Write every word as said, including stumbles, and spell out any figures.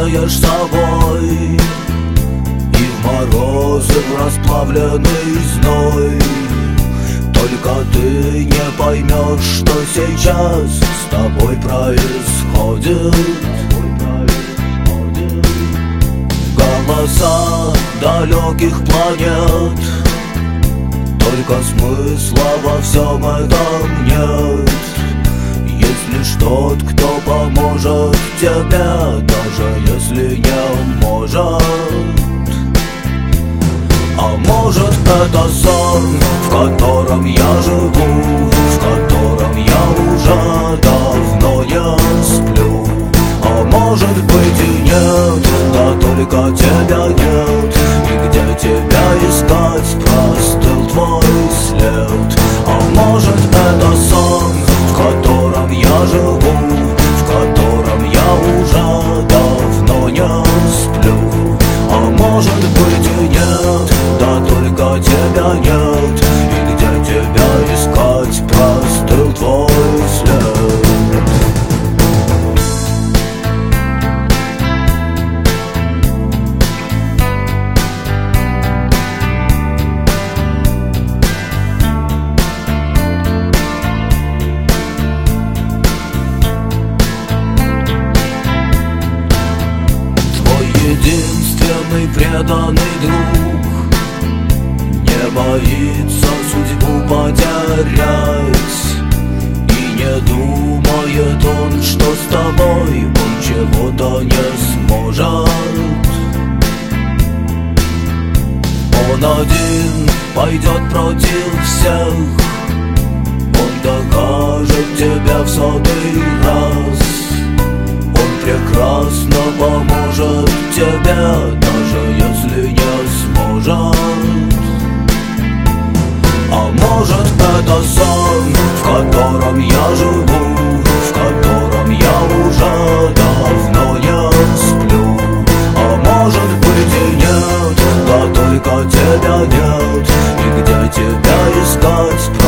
владеешь собой, и в морозы в расплавленный зной. Только ты не поймешь, что сейчас с тобой происходит. Голоса далеких планет, только смысла во всем этом нет. Есть лишь тот, кто поможет тебе, даже если не может. А может, это сон, в котором я живу, в котором я уже давно не сплю. А может быть и нет, да только тебя нет. И где тебя искать, простыл твой след. А может, это сон, в котором я живу, в котором я уже давно не сплю. А может быть и нет, да только тебя нет. И где тебя искать, простыл твой след. Единственный преданный друг не боится судьбу потерять, и не думает он, что с тобой он чего-то не сможет. Он один пойдет против всех, он докажет тебя в сотый раз. Он прекрасно поможет тебе, даже если не сможет. А может, это сон, в котором я живу, в котором я уже давно не сплю. А может быть и нет, да только тебя нет. И где тебя искать?